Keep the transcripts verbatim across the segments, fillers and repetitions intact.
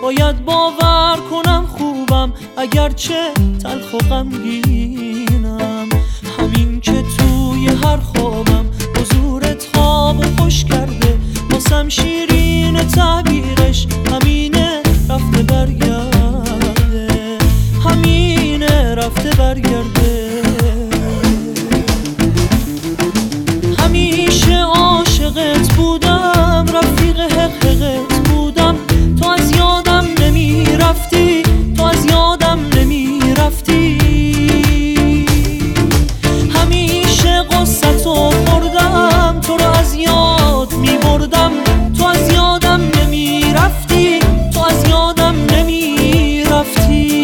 باید باور کنم خوبم اگرچه تلخ و غمگینم. همین که توی هر خوابم حضورت خواب و خوش کرده، واسم شیرین تعبیرش همینه رفته برگرده، همینه رفته برگرده. همیشه عاشقت بودم، رفیق حقیقت بودم، تو از یادم نمی رفتی، تو از یادم نمی رفتی. همیشه قصتو خوردم، تو رو از یاد می بردم، تو از یادم نمی رفتی، تو از یادم نمی رفتی.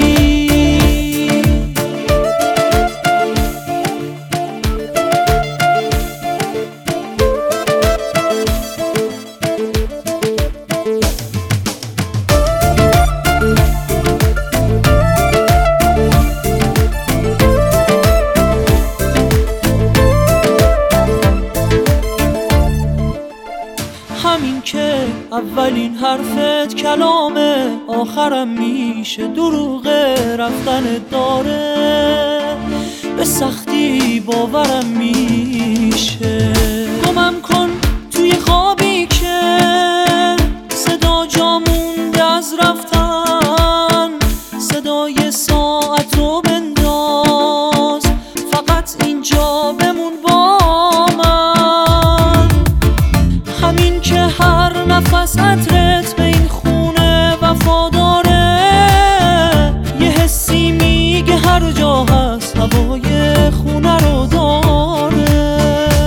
همین که اولین حرفت کلامه، آخرم میشه دروغه، رفتن داره به سختی باورم میشه. گمم کن توی خوابی که صدا جا مونده از رفتن، صدای ساعتو بنداز، فقط اینجا بمون با من. همین که هر نفس عطرت به این خونه وفاداره، یه حسی میگه هر جا هست هوای خونه رو داره.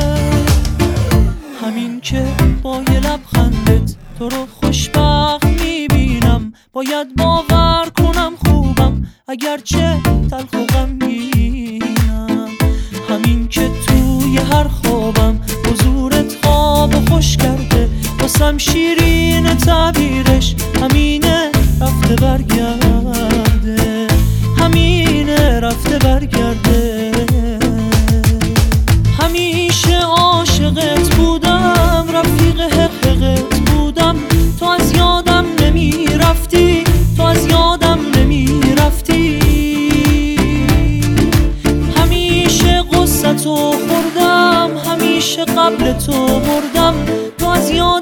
همین که با یه لبخندت تو رو خوشبخت میبینم، باید باور کنم خوبم اگرچه تلخ و غمگینم. همین که توی هر خوابم حضورت خواب و خوش کرده، واسم شیرین تعبیرش همینه رفته برگرده، همینه رفته برگرده. همیشه عاشقت بودم، رفیق حقیقت بودم، تو از یادم نمی رفتی، تو از یادم نمی رفتی. همیشه قصتو خوردم، همیشه قبل تو مردم، تو از یادم